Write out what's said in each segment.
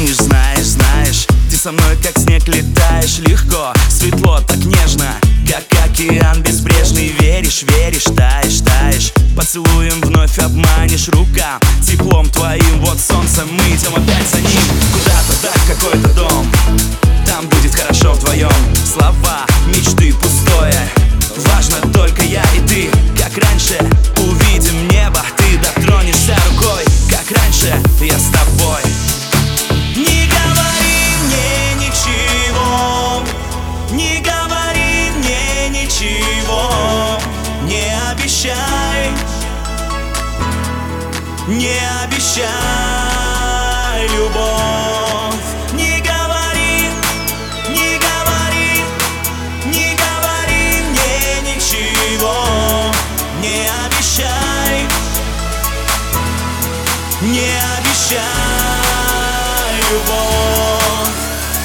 помнишь, знаешь, знаешь, ты со мной как снег летаешь. Легко, светло, так нежно, как океан безбрежный. Веришь, веришь, таешь, таешь. Поцелуем вновь обманешь рукам, теплом твоим. Вот солнце, мы идем опять за ним. Куда-то так, в какой-то дом, там будет хорошо вдвоем. Слова, мечты пустое, важно только я и ты. Как раньше, увидим небо, ты дотронешься рукой. Как раньше, я с тобой. Не говори мне ничего, не говори мне ничего. Не обещай, не обещай любовь. Не говори, не говори, не говори мне ничего. Не обещай, не обещай любовь.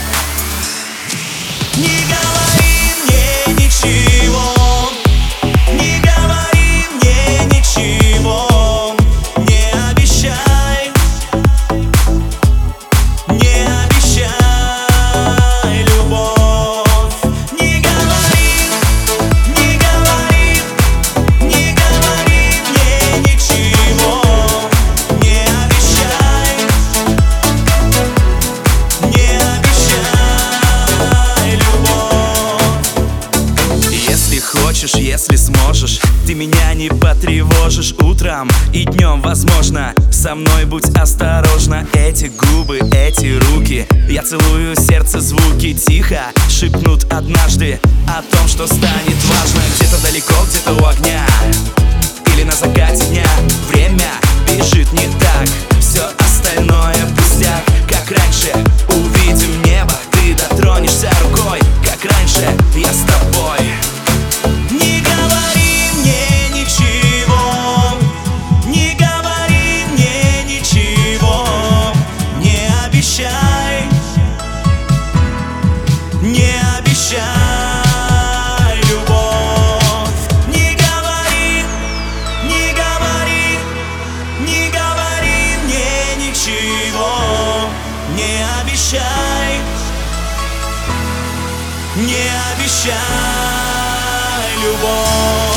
Не говори мне ничего, не говори мне ничего. Не обещай, не обещай любовь. Не говори, не говори, не говори мне ничего. Не обещай, не обещай любовь. Если хочешь, если сможешь, ты меня не потревожишь утром и днем, возможно. Со мной будь осторожна. Эти губы, эти руки, я целую сердце, звуки тихо шепнут однажды о том, что станет важно. Где-то далеко, где-то у огня или на закате дня. Время бежит не так, все остальное пустяк. Как раньше, увидим небо, ты дотронешься рукой. Как раньше, я с тобой. Не говори мне ничего, не говори мне ничего. Не обещай, не обещай любовь. Не говори, не говори, не говори мне ничего. Не обещай, не обещай любовь.